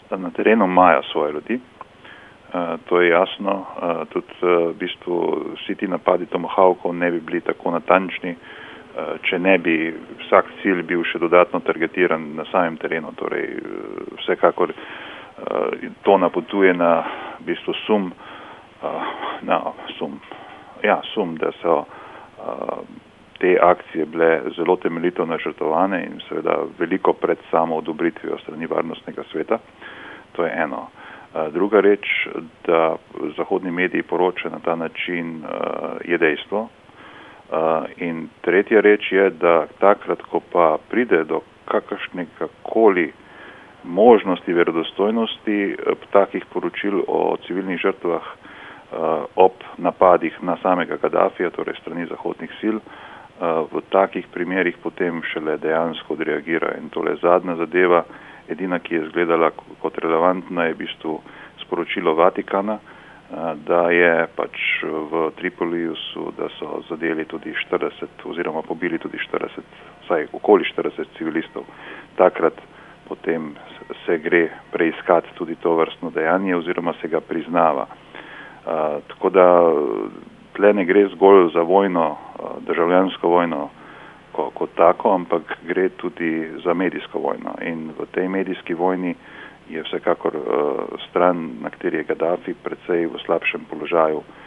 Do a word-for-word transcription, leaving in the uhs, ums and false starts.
na terenu imajo svoje ljudi, uh, to je jasno, uh, tudi uh, v bistvu vsi ti napadi tomahawkov ne bi bili tako natančni, uh, če ne bi vsak cilj bil še dodatno targetiran na samem terenu, torej uh, vsekakor uh, to napotuje na v bistvu sum, uh, na sum, ja, sum, da so uh, te akcije bile zelo temeljito načrtovane in seveda veliko pred samo odobritvijo strani varnostnega sveta. To je eno. Druga reč, da zahodni mediji poročajo na ta način, je dejstvo. In tretja reč je, da takrat, ko pa pride do kakršnega koli možnosti verodostojnosti takih poročil o civilnih žrtvah ob napadih na samega Gadafija, torej strani zahodnih sil, v takih primerih potem šele dejansko odreagira. In tole zadnja zadeva, edina, ki je izgledala kot relevantna, je v bistvu sporočilo Vatikana, da je pač v Tripoliusu, da so zadeli tudi štirideset oziroma pobili tudi štirideset, vsaj okoli štirideset civilistov. Takrat potem se gre preiskati tudi to vrstno dejanje oziroma se ga priznava. Uh, tako da tle ne gre zgolj za vojno, uh, državljansko vojno ko, kot tako, ampak gre tudi za medijsko vojno. In v tej medijski vojni je vsekakor uh, stran, na kateri je Gaddafi, precej v slabšem položaju